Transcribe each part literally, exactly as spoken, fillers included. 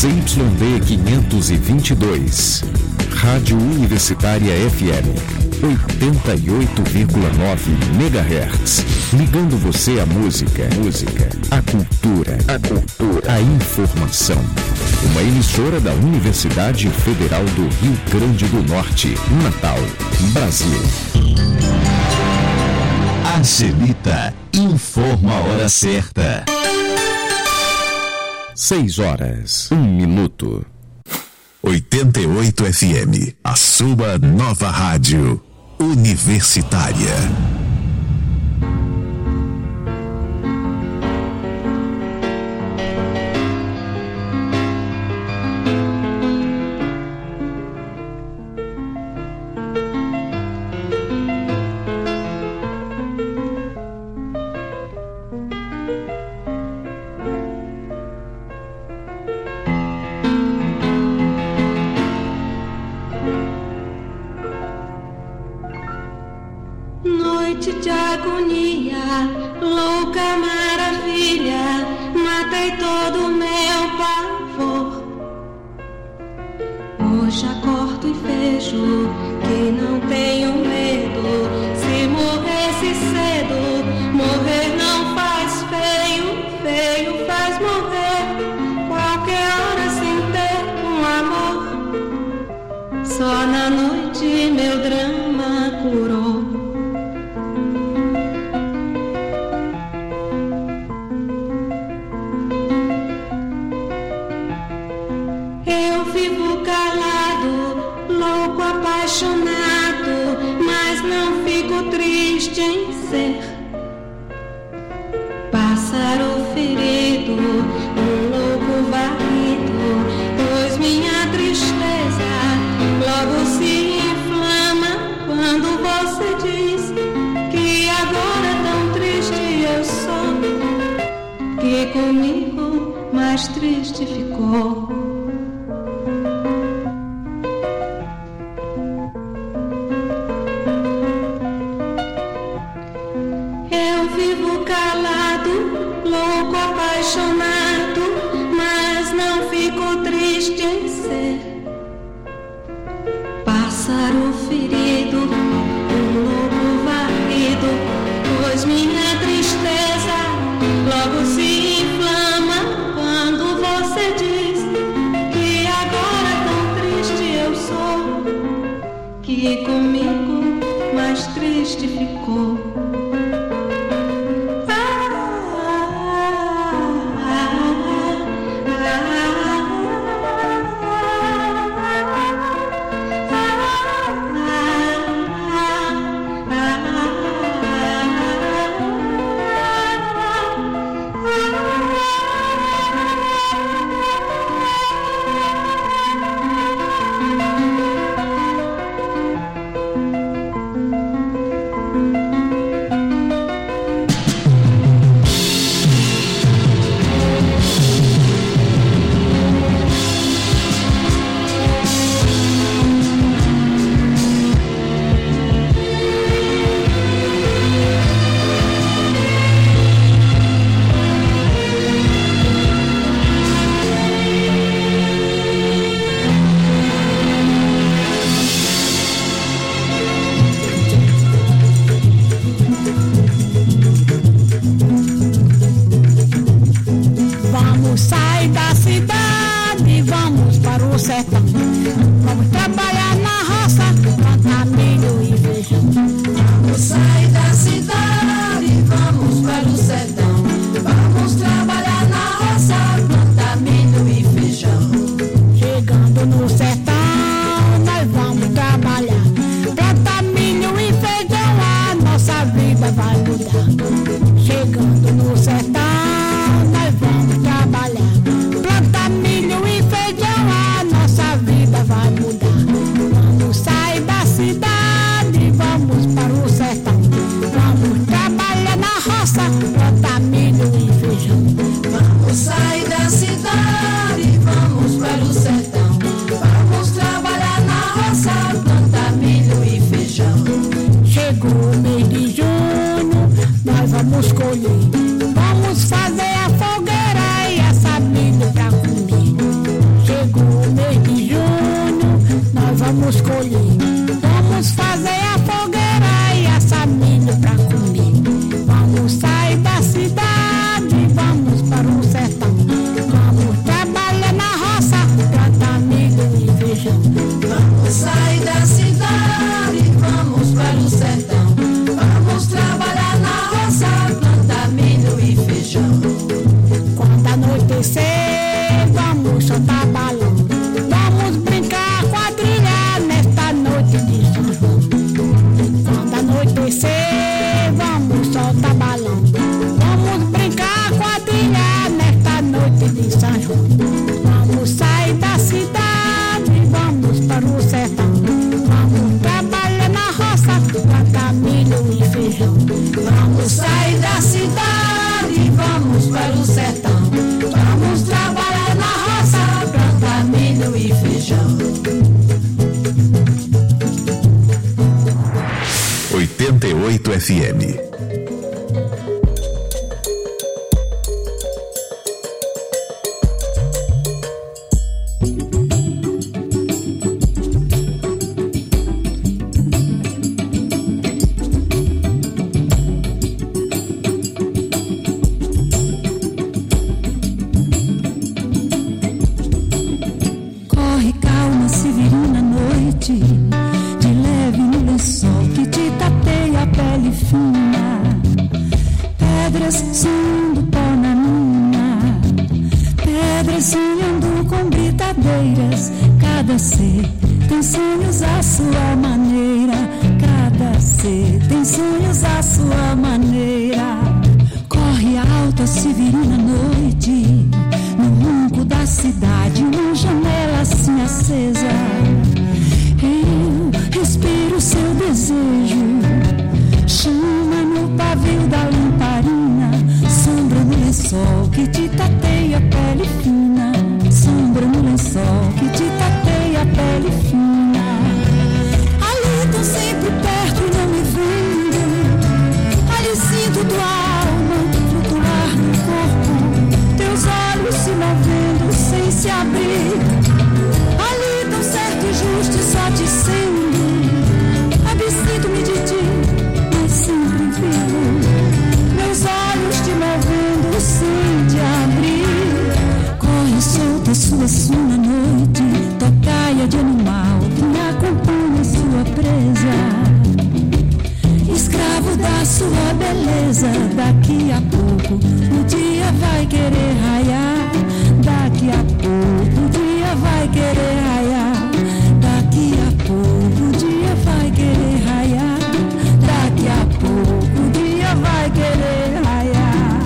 Z Y D quinhentos e vinte e dois, Rádio Universitária F M, oitenta e oito vírgula nove megahertz, ligando você à música, música, à cultura, a cultura, a informação. Uma emissora da Universidade Federal do Rio Grande do Norte, Natal, Brasil. Angelita informa a hora certa. Seis horas, um minuto. oitenta e oito F M, a sua nova rádio universitária. Noite de agonia, louca maravilha, matei todo o meu pavor. Hoje acordo e vejo que não tenho medo. Se morresse cedo, morrer não faz feio, feio faz morrer. Qualquer hora sem ter um amor. Só na noite meu drama curou. Eu vivo calado, louco, apaixonado, mas não fico triste em ser pássaro ferido, um louco varrido, pois minha tristeza logo se inflama quando você diz que agora tão triste eu sou, que comigo mais triste ficou. Louco, apaixonado, mas não fico triste em ser pássaro ferido, um louco varrido, pois minha tristeza logo se inflama quando você diz que agora tão triste eu sou, que comigo mais triste ficou. Vamos fazer a fogueira e essa milho pra comer. vamos colher, vamos fazer a fogueira e assar milho pra comer. Vamos sair da cidade, vamos para o sertão. Vamos trabalhar na roça, plantar milho e feijão. Vamos sair da cidade, vamos para o sertão. Vamos trabalhar na roça, plantar milho e feijão. Quando anoitecer, vamos soltar balão. Vamos brincar quadrilha nesta noite de São João. Quando anoitecer, vamos soltar balão. Vamos brincar quadrilha nesta noite de São João. Vamos sair da cidade, vamos para o sertão. Vamos trabalhar na roça, plantar milho e feijão. Vamos sair da cidade, vamos para o sertão. Vamos trabalhar na roça, plantar milho e feijão. oitenta e oito F M. Corre calma, Severina, noite, de leve no lençol que te tateia a pele fina. Pedras suando pó na mina, pedras sonhando com britadeiras. Cada ser tem sonhos à sua maneira, cada ser tem sonhos à sua maneira. Corre alta, Severina, noite, no ronco da cidade, uma janela assim acesa. Eu respiro seu desejo, chama no pavio da lamparina, sombra no lençol que te tateia a pele fina, sombra no lençol que te tateia a pele fina. Ali tão sempre perto e não me vendo, ali sinto tua alma flutuar no corpo, teus olhos se movendo sem se abrir. Ali tão certo e justo e só te sendo, absinto-me de ti, mas sempre vivo. Meus olhos te movendo sem te abrir. Corre solta sua suna noite, tocaia de animal que me acompanha sua presa. Escravo da sua beleza, daqui a pouco o dia vai querer raiar. Daqui a pouco o dia vai querer raiar. Daqui a pouco o dia vai querer raiar. Daqui a pouco o dia vai querer raiar.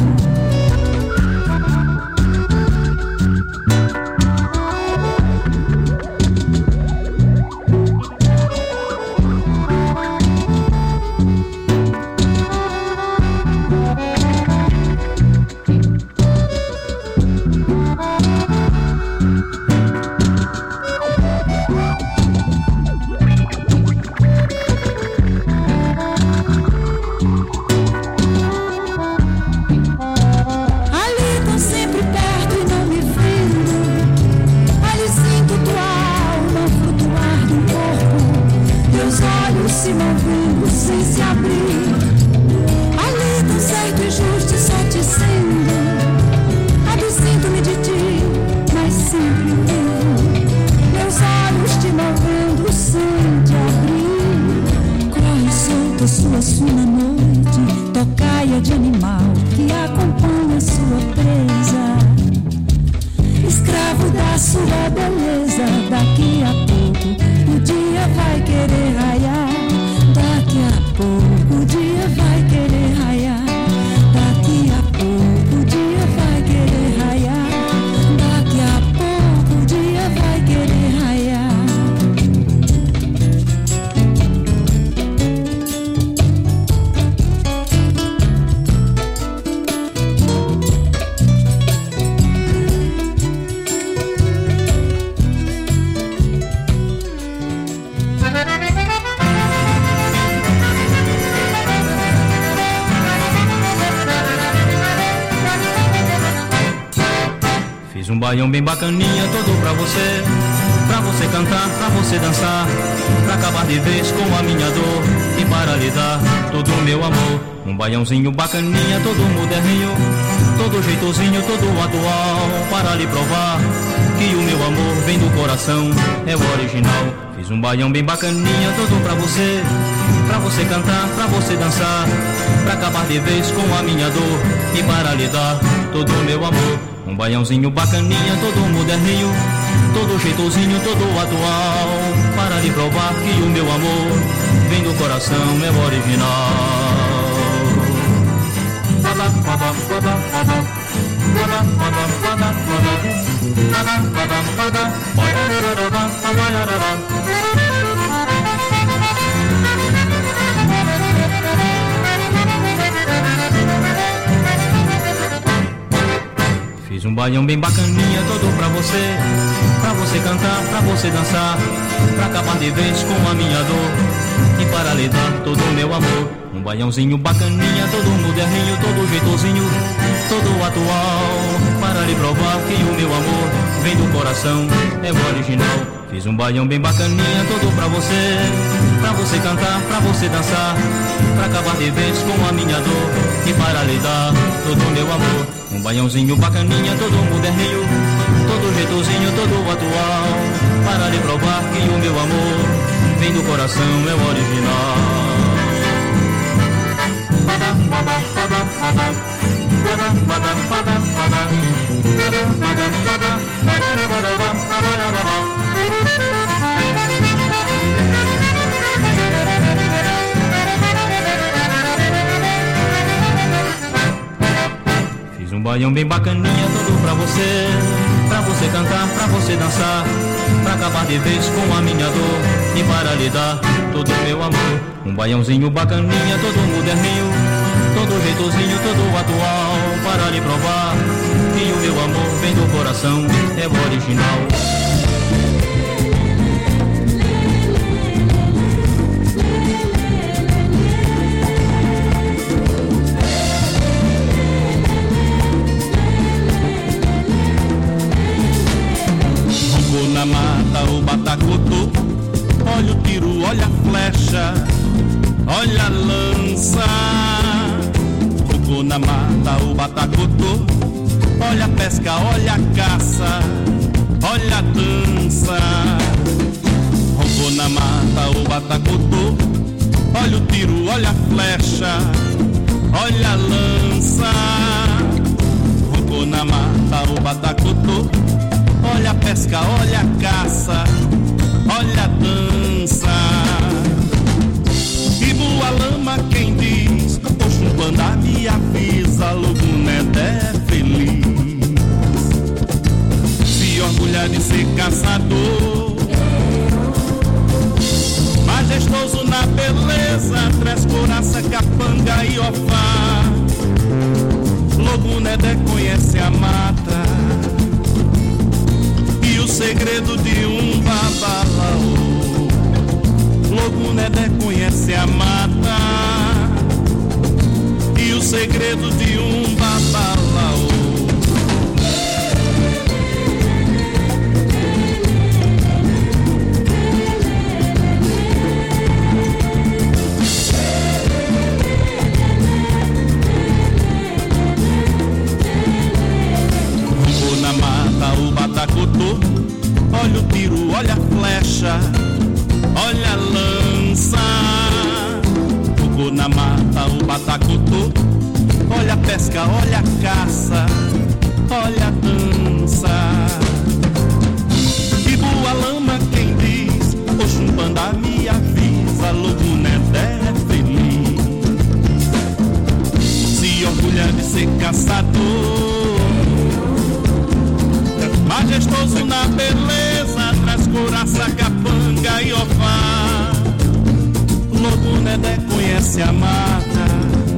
Se movendo sem se abrir. Ali tão certo e justo só te sendo, absinto-me de ti, mas sempre vivo. Meus olhos te movendo sem te abrir. Corre solta sua suna noite, tocaia de animal que acompanha sua presa. Escravo da sua beleza, daqui a pouco o dia vai querer raiar. Daqui a pouco o dia vai querer raiar. Daqui a pouco o dia vai querer raiar. Daqui a pouco o dia vai querer raiar. Fiz um baião bem bacaninha todo pra você, pra você cantar, pra você dançar, pra acabar de vez com a minha dor e para lhe dar todo o meu amor. Um baiãozinho bacaninha, todo moderninho, todo jeitosinho, todo atual, para lhe provar que o meu amor vem do coração, é o original. Fiz um baião bem bacaninha, todo pra você, pra você cantar, pra você dançar, pra acabar de vez com a minha dor e para lhe dar todo o meu amor. Um baiãozinho bacaninha, todo moderninho, todo jeitosinho, todo atual, para lhe provar que o meu amor vem do coração, é o original. Fiz um baião bem bacaninha, todo pra você, pra você cantar, pra você dançar, pra acabar de vez com a minha dor e para lhe dar todo o meu amor. Um baiãozinho bacaninha, todo moderninho, todo jeitosinho, todo atual, para lhe provar que o meu amor vem do coração, é o original. Fiz um baião bem bacaninha, todo pra você, pra você cantar, pra você dançar, pra acabar de vez com a minha dor e para lhe dar todo o meu amor. Um baiãozinho bacaninha, todo moderninho, todo jeitosinho, todo atual, para lhe provar que o meu amor vem do coração, é o original. Fiz um baião bem bacaninha, todo pra você, pra você cantar, pra você dançar, pra acabar de vez com a minha dor e para lhe dar todo o meu amor. Um baiãozinho bacaninha, todo moderninho, todo jeitosinho, todo atual, para lhe provar que o meu amor vem do coração, é o original. Roncou na mata o batacoto, olha o tiro, olha a flecha, olha a lança. Roncou na mata o batacoto, olha a pesca, olha a caça, olha a dança. Roncou na mata o batacoto, olha o tiro, olha a flecha, olha a lança. Roncou na mata o batacoto, olha a pesca, olha a caça, olha a dança. E boa lama quem diz, Oxumbanda me avisa, logo Nedé é feliz. Se orgulha de ser caçador, majestoso na beleza, Três Coraça, Capanga e Ofá. Logo Nedé conhece a mata e o segredo de um babalaô. Logo Nedé conhece a mata e o segredo de um babalaô. Roncou na mata o batacoto, olha o tiro, olha a flecha, olha a lança. Roncou na mata o batacoto, olha a pesca, olha a caça, olha a dança. E boa lama quem diz, Oxumbanda me avisa, logo Nedé é feliz. Se orgulha de ser caçador, majestoso na beleza, Três Coraça, Capanga e Ofá. Logo Nedé conhece a mata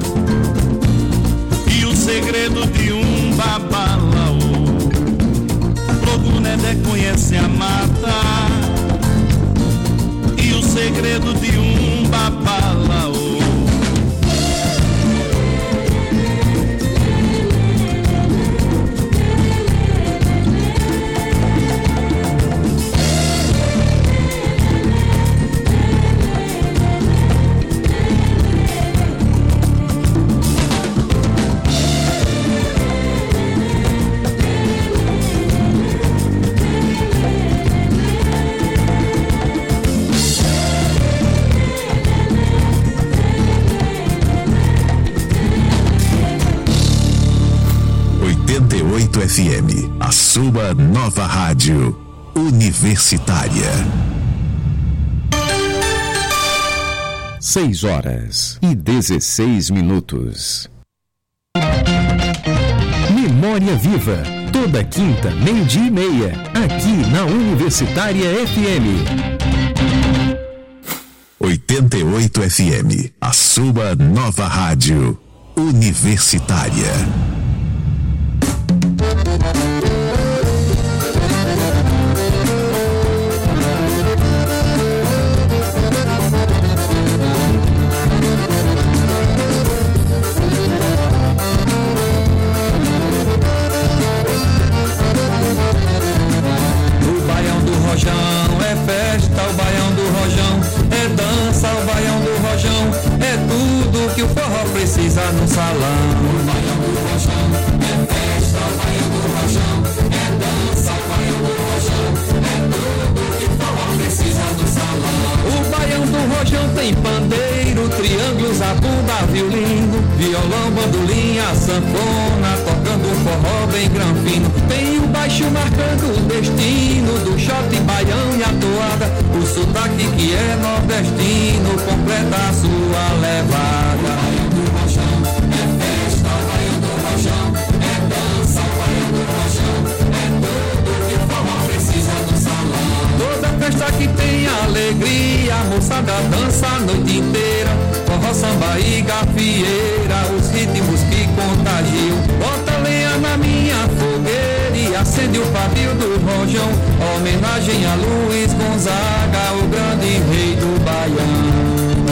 e o segredo de um babalaô. Logo Nedé conhece a mata e o segredo de um babalaô. oito F M, a sua nova rádio universitária. Seis horas e dezesseis minutos. Memória Viva, toda quinta, meio-dia e meia, aqui na Universitária F M. oitenta e oito F M, a sua nova rádio universitária. Precisa no salão. O baião do rojão é festa, o baião do rojão é dança, o baião do rojão é tudo que o forró precisa no salão. O baião do rojão tem pandeiro, triângulo, zabumba, violino, violão, bandolim, sanfona, tocando um forró bem granfino. Tem o baixo marcando o destino do shot, baião e a toada. O sotaque que é nordestino completa a sua levada. Festa que tem alegria, a moçada dança a noite inteira. Forró, samba e gafieira, os ritmos que contagiam. Bota lenha na minha fogueira e acende o pavio do rojão. Homenagem a Luiz Gonzaga, o grande rei do baião.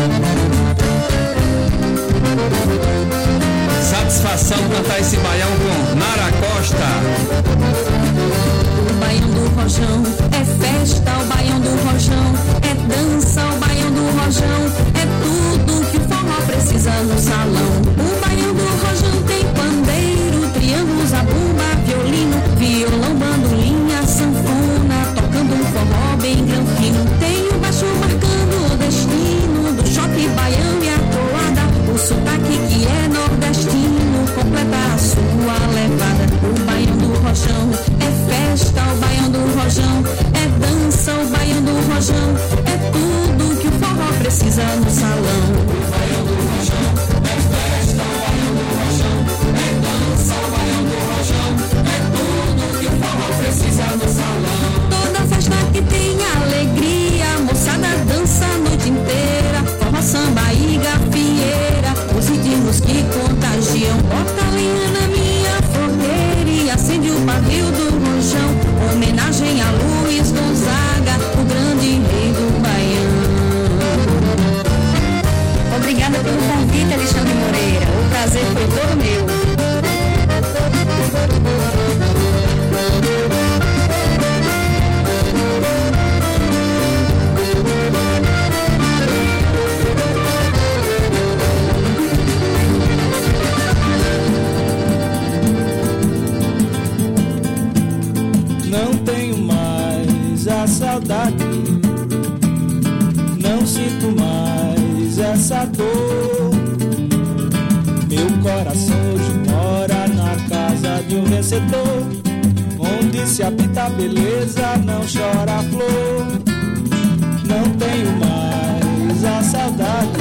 Satisfação cantar esse baião com Nara Costa. O baião do rojão é festa, o baião do rojão é dança, o baião do rojão é tudo que o forró precisa no salão. O baião do rojão tem pandeiro, triângulo, zabumba, violino, violão, bandolim, sanfona, tocando um forró bem granfino. Tem o baixo marcando o destino do choque, baião e a toada. O sotaque que é nordestino completa a sua levada. O baião do rojão é festa, o baião do rojão é dança, o baião do rojão é tudo que o forró precisa no salão. O baião do rojão é festa, o baião do rojão é dança, o baião do rojão é tudo que o forró precisa no salão. Toda festa que tem alegria, a moçada dança a noite inteira. Forró, samba e gafieira, os ritmos que contagiam. Bota lenha na minha fogueira e acende o pavio do rojão. Homenagem a Luiz Gonzaga, o grande rei do baião. Obrigada pelo convite, Alexandre Moreira. O prazer foi todo meu. Não tenho mais a saudade, não sinto mais essa dor. Meu coração hoje mora na casa de um vencedor, onde se habita a beleza, não chora a flor. Não tenho mais a saudade,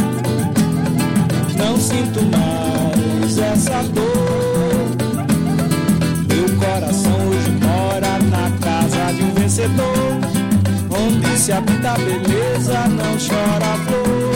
não sinto mais essa dor. Meu coração hoje mora na casa de um vencedor, onde se habita a beleza, não chora a flor.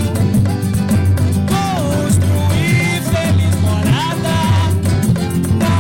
Construir feliz morada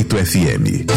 oito F M.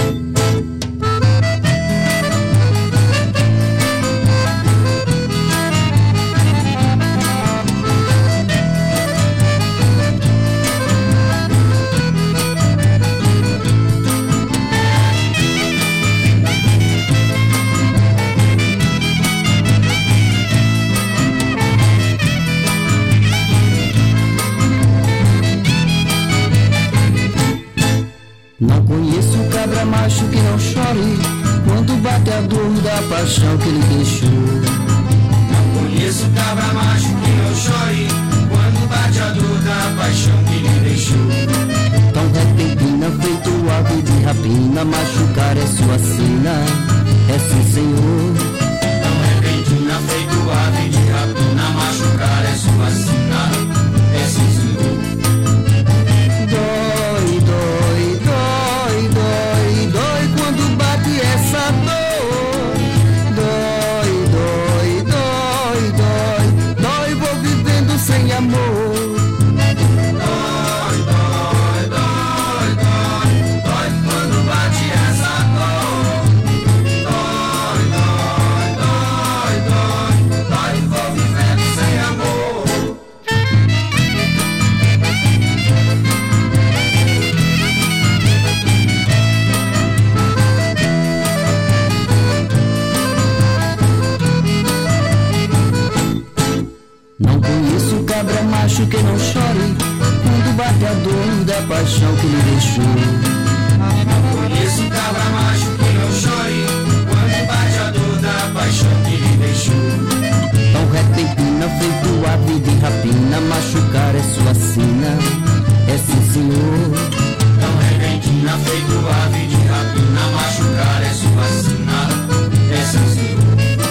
Não conheço cabra macho que não chore quando bate a dor da paixão que ele deixou. Não conheço cabra macho que não chore quando bate a dor da paixão que ele deixou. Tão repentina, feito ave de rapina, machucar é sua sina, é sim senhor. Tão repentina, feito ave de rapina, machucar é sua sina, é sim senhor. Dói, dói, dói, dói, dói quando bate essa dor. Dói, dói, dói, dói, dói, vou vivendo sem amor. Dói, dói, dói, dói, dói quando bate essa dor. Dói, dói, dói, dói, dói, vou vivendo sem amor. Não conheço cabra macho que não chore quando bate a dor da paixão que ele deixou. Conheço cabra macho que não chore quando bate a dor da paixão que ele deixou. Tão repentina, feito ave de rapina, machucar é sua sina, é sim senhor. Tão repentina, feito ave de rapina, machucar é sua sina, é sim senhor.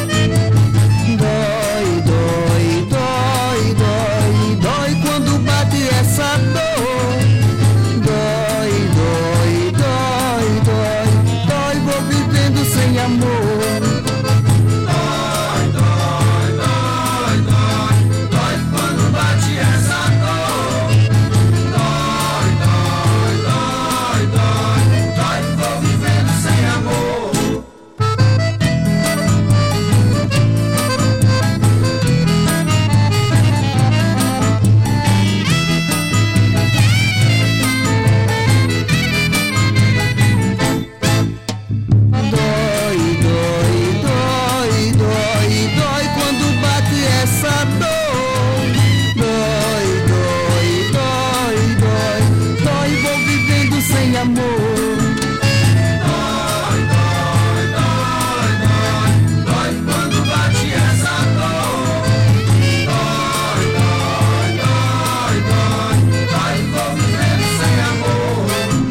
Dói, dói, dói, dói, dói quando bate essa dor. Dói, dói, dói, dói, dói, vou vivendo sem amor. Dói, dói, dói, dói, dói quando bate essa dor. Dói, dói, dói, dói, dói, vou vivendo sem amor. Dói, dói, dói, dói, dói quando bate essa dor. Dói, dói, dói, dói, dói, vou vivendo sem amor. Dói, dói, dói, dói, dói quando bate essa dor. Dói, dói, dói, dói, dói, vou vivendo sem amor.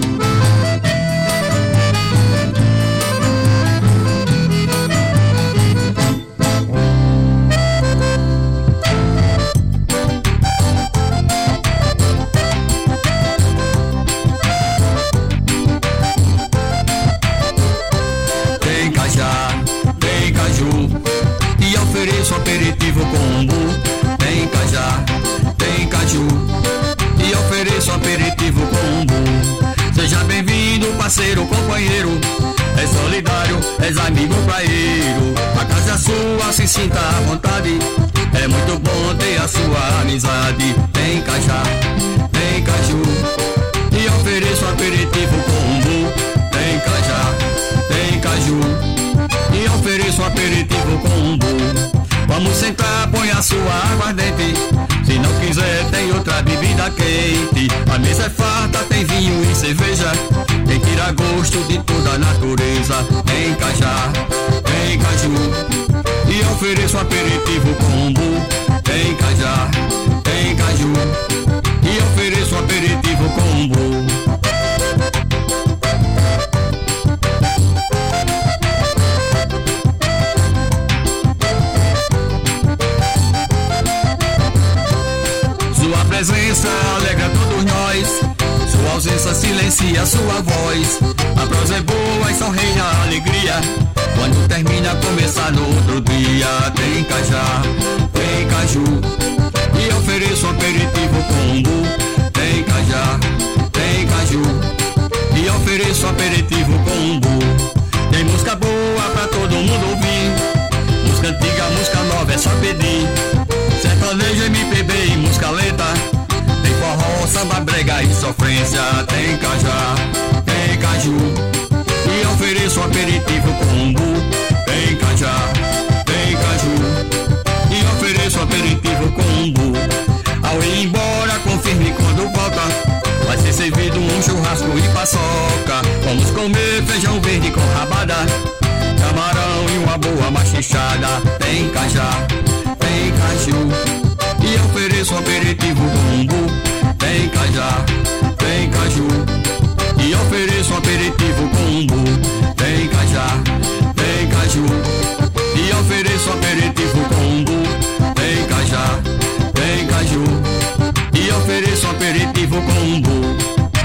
Tem cajá, tem caju e ofereço aperitivo com umbu. Tem cajá, tem caju e ofereço aperitivo com umbu. Seja bem-vindo, parceiro, companheiro. É solidário, és amigo praieiro. A casa é sua, se sinta à vontade. É muito bom ter a sua amizade. Tem cajá, tem caju e ofereço aperitivo com umbu. Tem cajá, tem caju e ofereço aperitivo com umbu. Vamos sentar, põe a sua aguardente. Se não quiser, tem outra bebida quente. A mesa é farta, tem vinho e cerveja. Tem que ir a gosto de toda a natureza. Tem cajá, tem caju e ofereço aperitivo com umbu. Tem cajá, tem caju e ofereço aperitivo com umbu. Sua presença alegra todos nós, sua ausência silencia sua voz. A prosa é boa e só reina a alegria. Quando termina, começa no outro dia. Tem cajá, tem caju e ofereço aperitivo com umbu. Tem cajá, tem caju e ofereço aperitivo dar, vem cá já, vem caju. E ofereço aperitivo com umbu, vem cá já, vem caju. E ofereço aperitivo com umbu, vem cá já, vem caju. E ofereço aperitivo com umbu, vem cá já, vem caju. E ofereço aperitivo com umbu.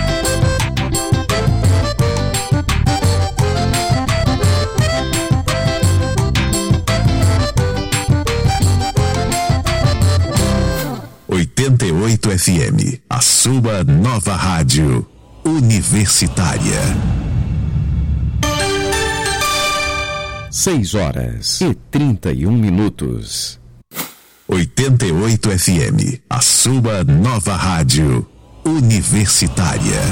oitenta e oito F M, a sua nova rádio universitária. Seis horas e trinta e um minutos. oitenta e oito F M, a sua nova rádio universitária.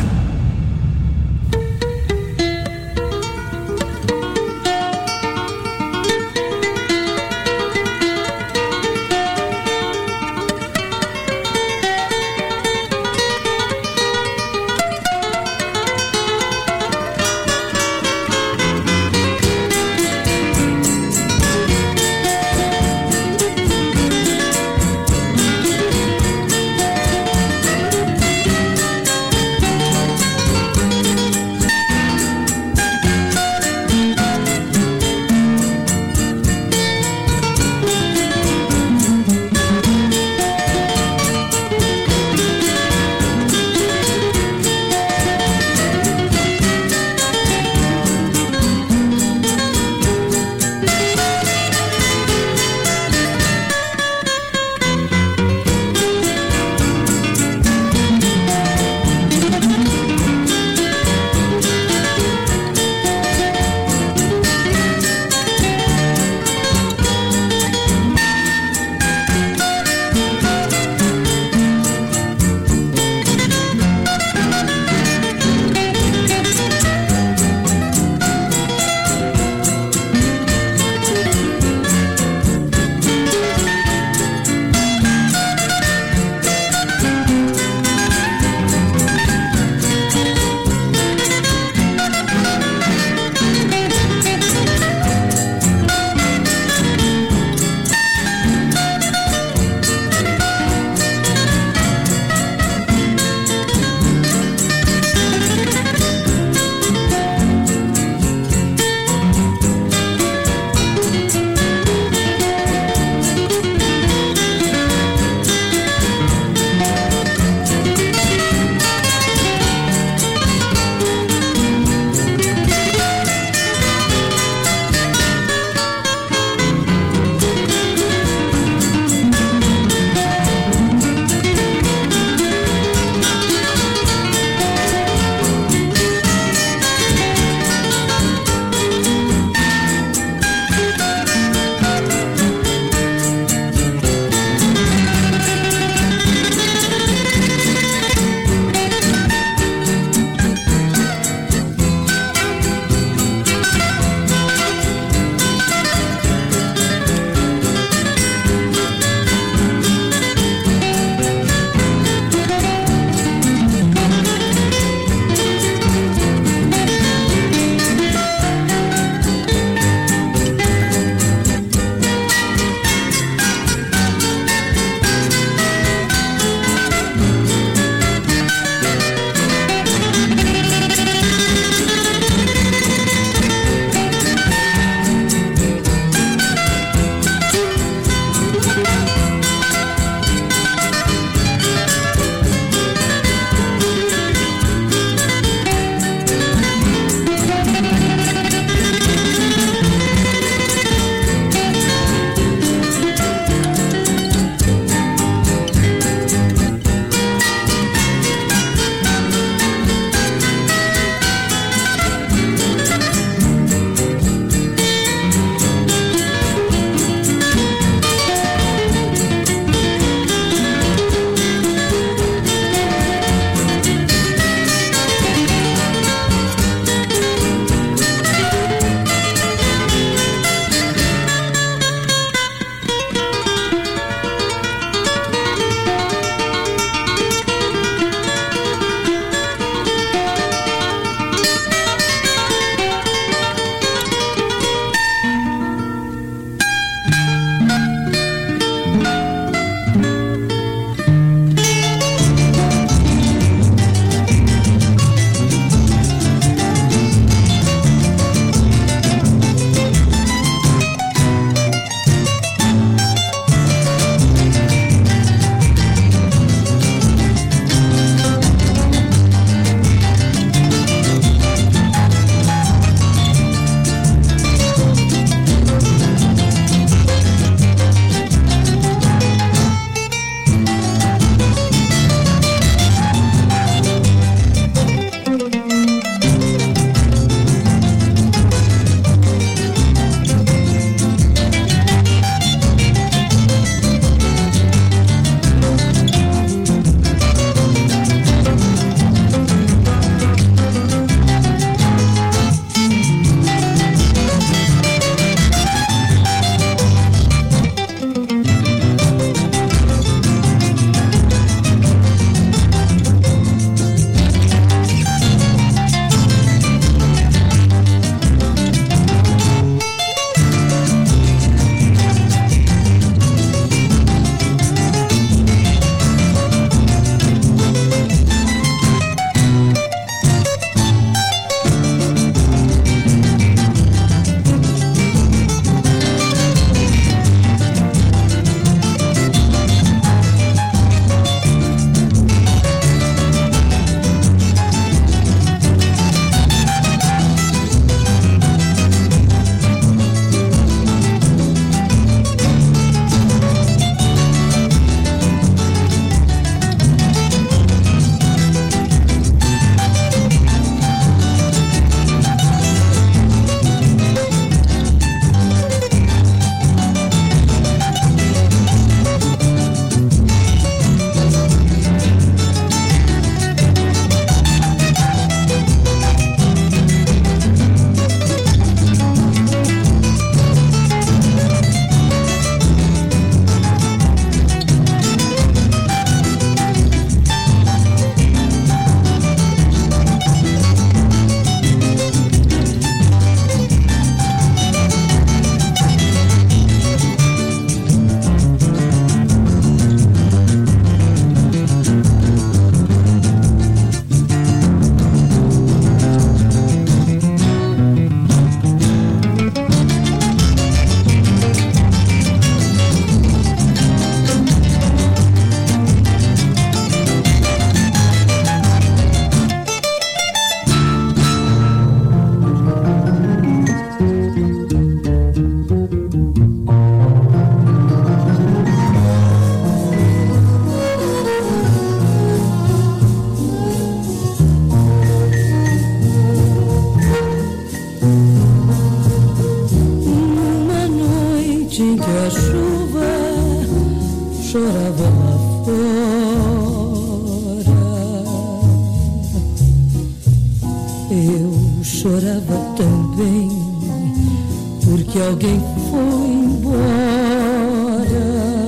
chorava também, porque alguém foi embora.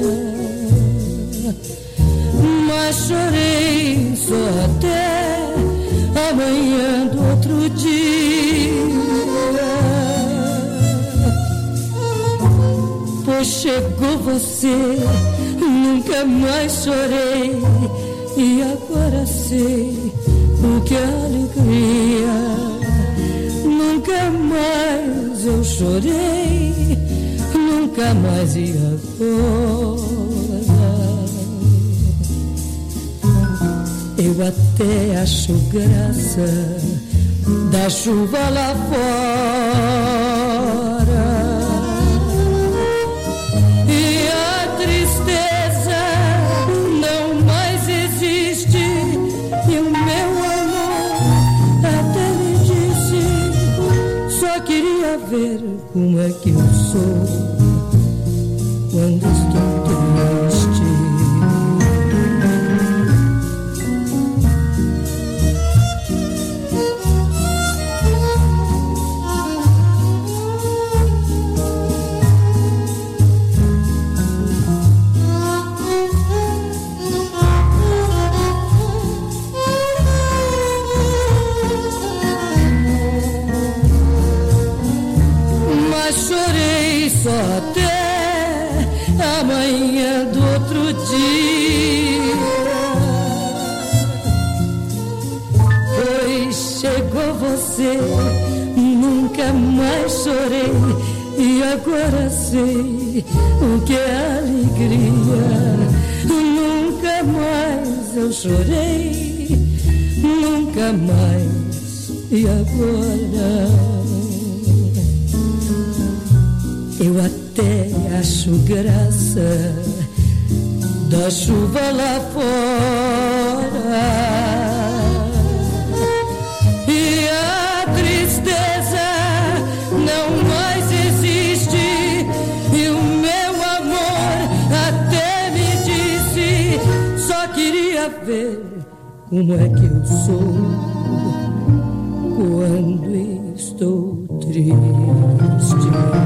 Mas chorei só até amanhã do outro dia, pois chegou você, nunca mais chorei, e agora sei o que é alegria. Nunca mais eu chorei, nunca mais, e agora eu até acho graça da chuva lá fora, e a tristeza não mais existe, e o meu amor até me disse: só queria ver como é que eu sou quando estou triste. Só até amanhã do outro dia, pois chegou você, nunca mais chorei, e agora sei o que é alegria. Nunca mais eu chorei, nunca mais, e agora eu até acho graça da chuva lá fora, e a tristeza não mais existe, e o meu amor até me disse: só queria ver como é que eu sou quando estou triste.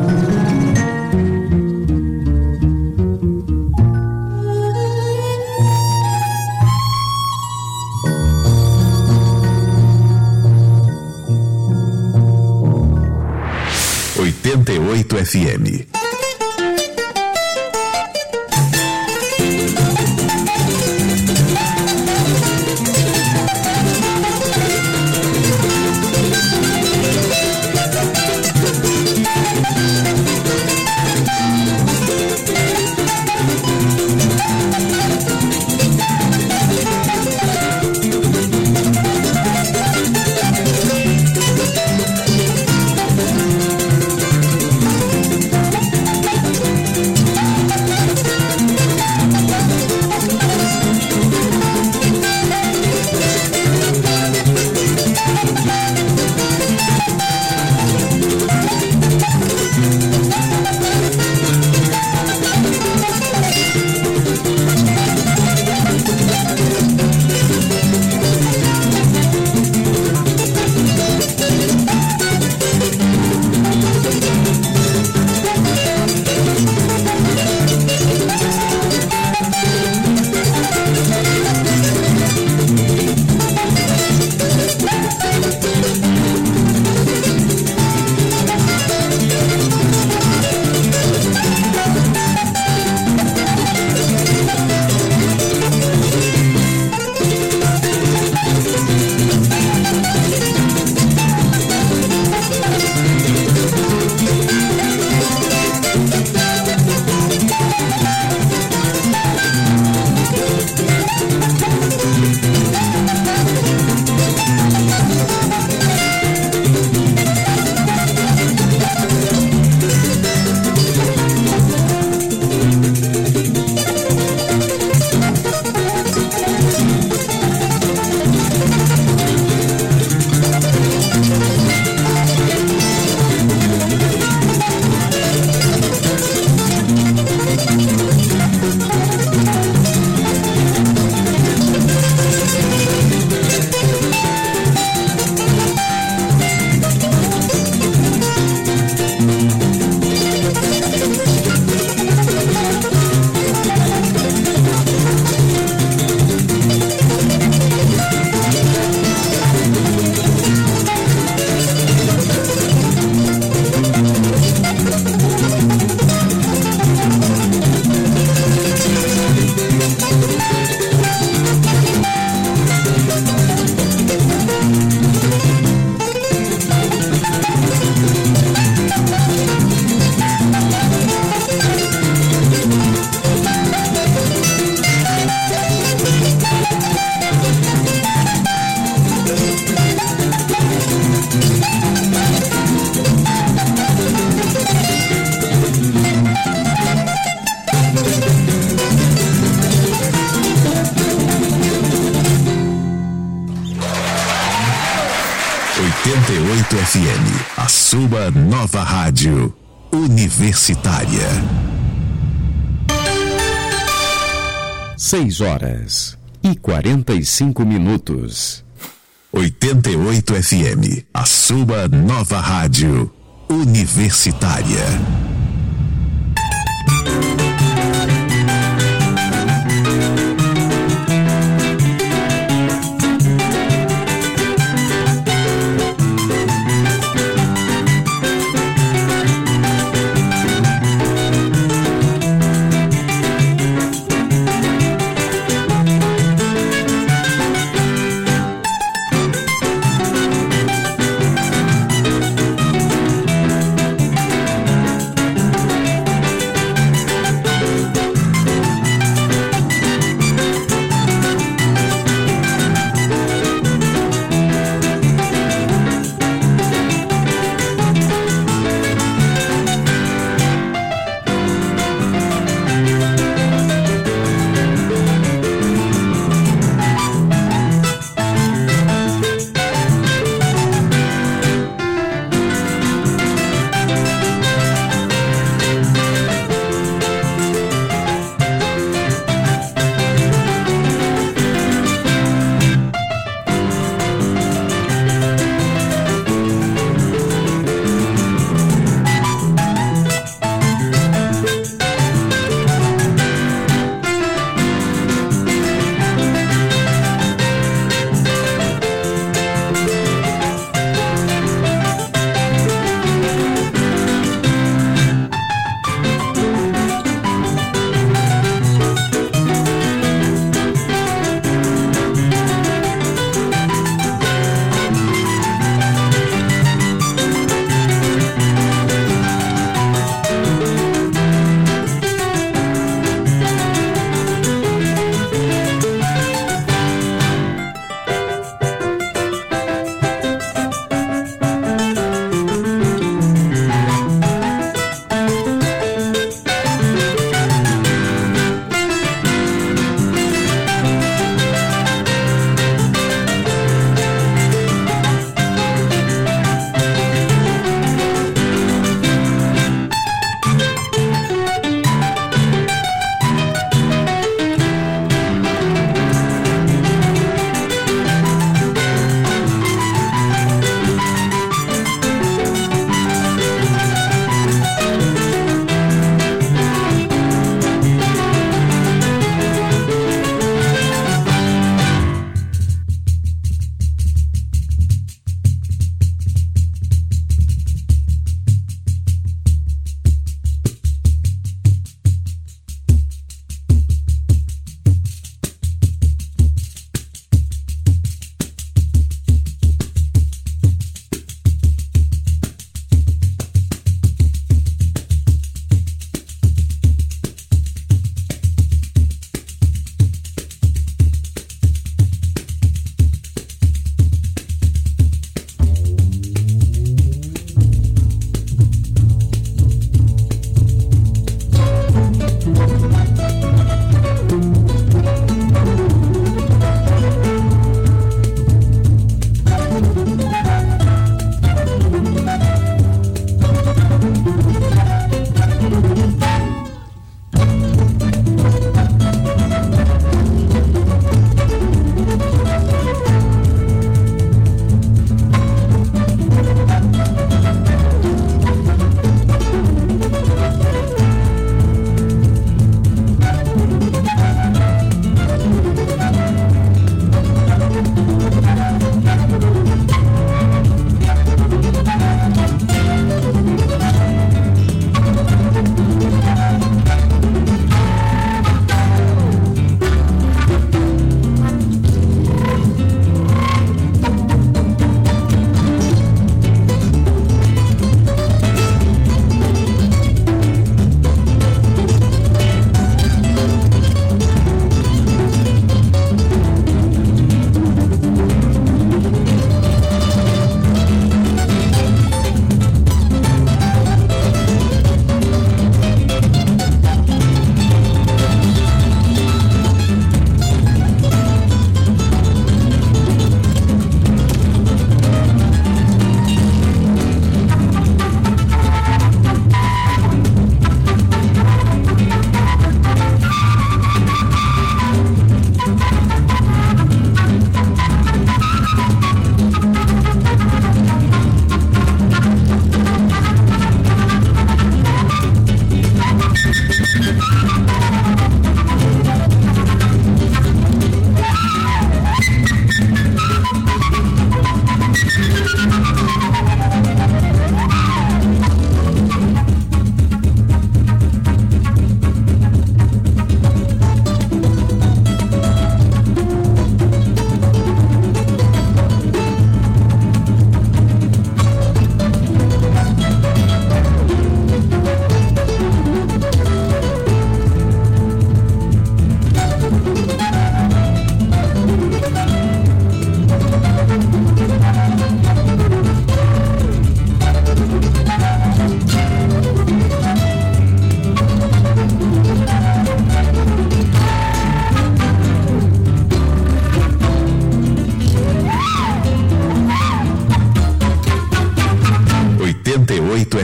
oitenta e oito F M. oito F M, a sua nova rádio universitária. Seis horas e quarenta e cinco minutos. oitenta e oito F M, a sua nova rádio universitária.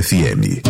F M.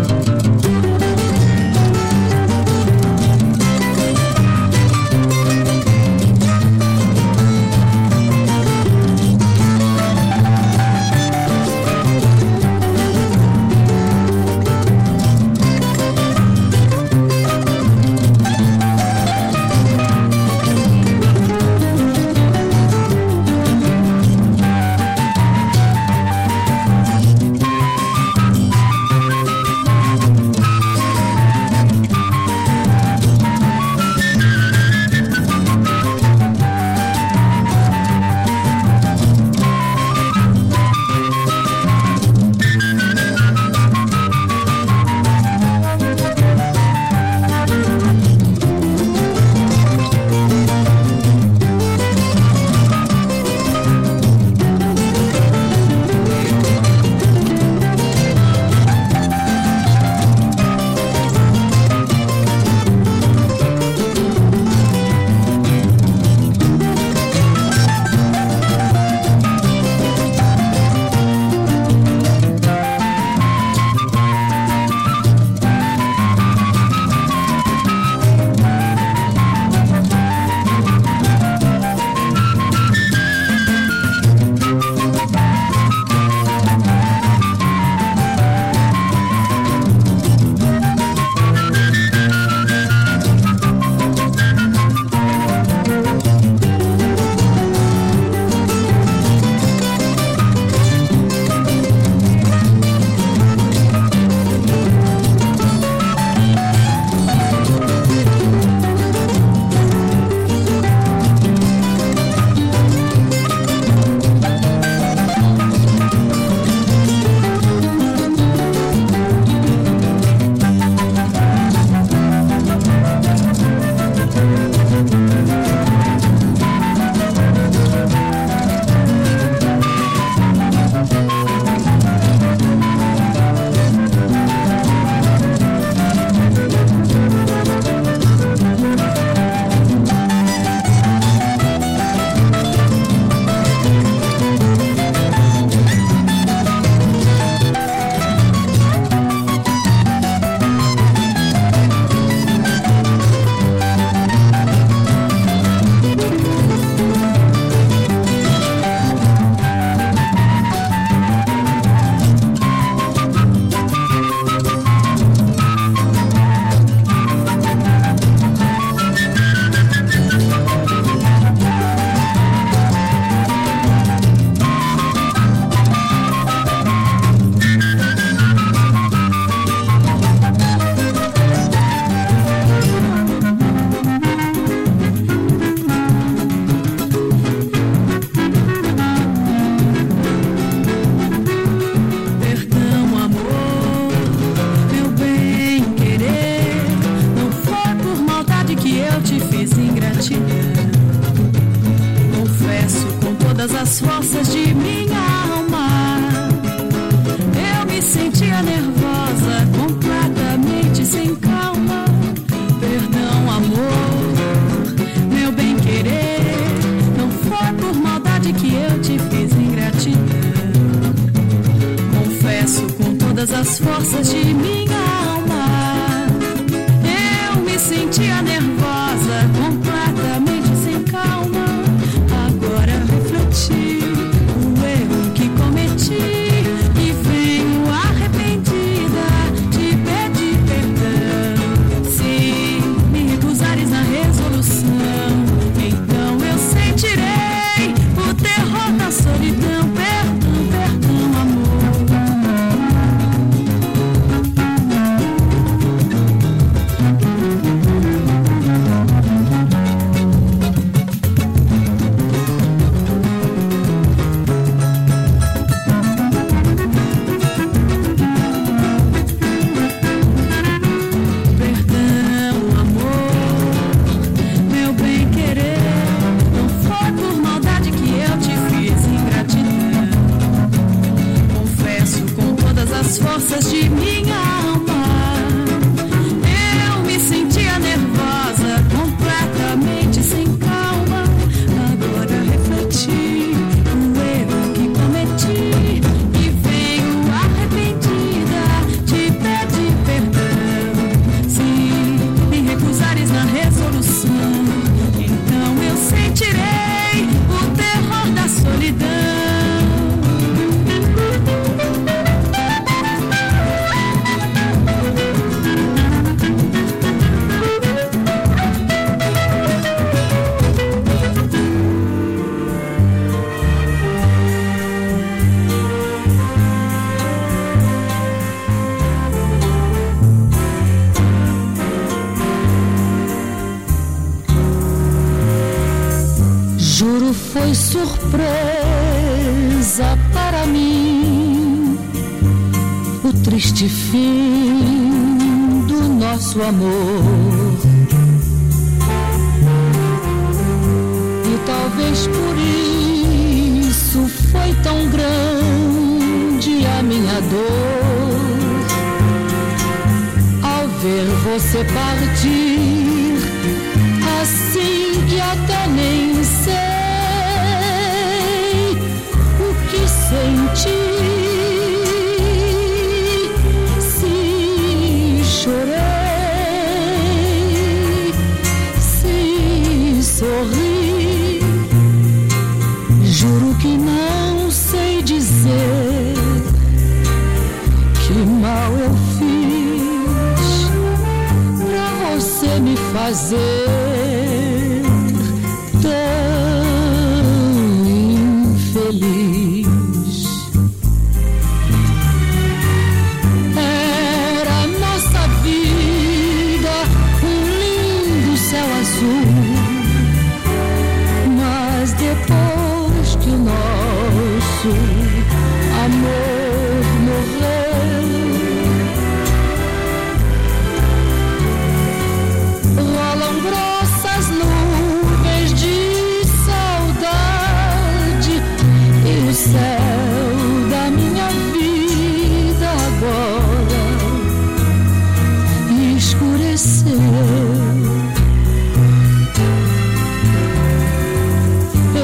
as forças de minha alma. Eu me sentia nervosa, completamente sem calma. Perdão, amor, meu bem-querer, não foi por maldade que eu te fiz ingratidão. Confesso com todas as forças de minha alma. Eu me sentia nervosa, completamente sem calma. Agora refleti o erro que cometi e venho arrependida de pedir perdão. Se me recusares na resolução, então eu sentirei o terror da solidão. Perdão, perdão, amor. Juro, foi surpresa para mim o triste fim do nosso amor. E talvez por isso foi tão grande a minha dor ao ver você partir, assim que até nem sei o que senti. Se chorei, se sorri, juro que não sei dizer que mal eu fiz pra você me fazer